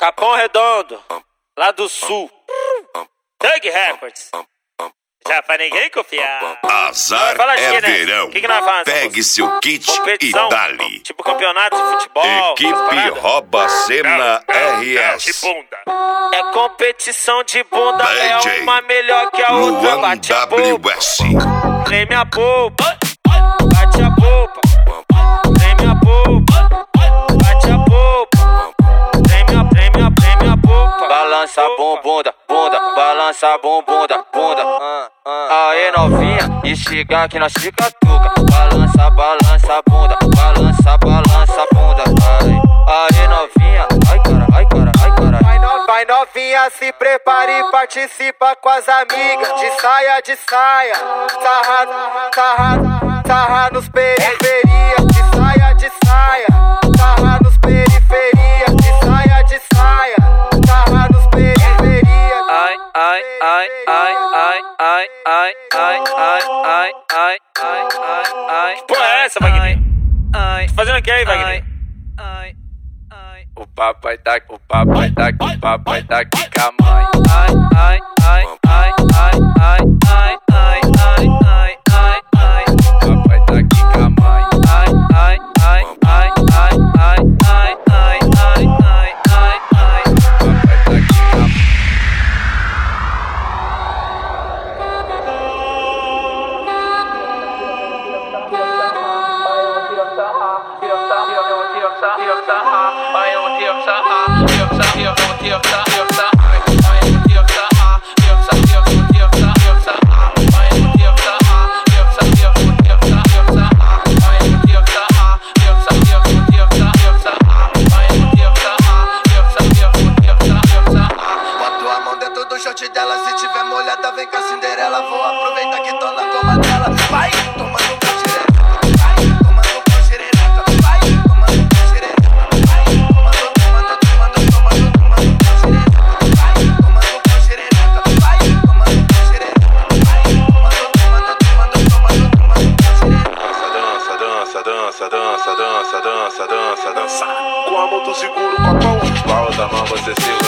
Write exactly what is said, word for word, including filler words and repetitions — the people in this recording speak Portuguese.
Capão Redondo, lá do sul. Thug Records. Já pra ninguém confiar. Azar Fala de é quê, né? verão. Que que nós fazemos? Pegue seu kit Competição, e dali. tipo campeonato de futebol. Equipe Rouba Cena R S. É competição de bunda, D J é uma melhor que a outra. Luan Bate a W boca, S. treme a polpa, bate a polpa, treme a polpa, bate a polpa, treme a, treme a, treme a polpa. Balança a bumbunda, bunda, balança a bumbunda, bunda. Uh, uh. Aê novinha, estiga que nós fica tuca. Balança, balança a bunda, balança, balança a bunda. Ai, aê novinha, ai cara, ai cara, ai cara. Vai, no, vai novinha, se prepare e participa com as amigas. De saia, de saia, sarra, sarra, sarra nos periferia. De saia, de saia, sarra nos periferia. De saia, de saia, sarra nos periferia. Ai, ai, ai, ai, ai, ai, ai, ai, ai, ai, ai, ai, ai, ai. Que porra é essa, Wagner? Ai, tá fazendo o que aí, Wagner? Ai, ai. O papai tá, o papai tá, o papai tá aqui com a mãe. Ai, ai, ai, ai, ai, ai, ai, ai, ai, ai, ai, ai. O papai tá aqui com a mãe. Ai, ai, ai, ai, ai, ai, ai, ai, ai, ai, ai, ai. O papai tá aqui com a mãe. Bota a mão dentro do short dela, se tiver molhada vem com a Cinderela. Vou aproveitar que tô na goma dela. Vai, tomando com xereca, vai, tomando com xereca, vai, tomando com xereca, vai, tomando, tomando, tomando, tomando, tomando com xereca, vai, tomando com xereca, vai, tomando com xereca, vai, tomando, tomando, tomando, tomando, tomando com xereca. Dança, dança, dança, dança, dança, dança, dança, dança. Com a mão tu segura o copão, palma da mão você segura.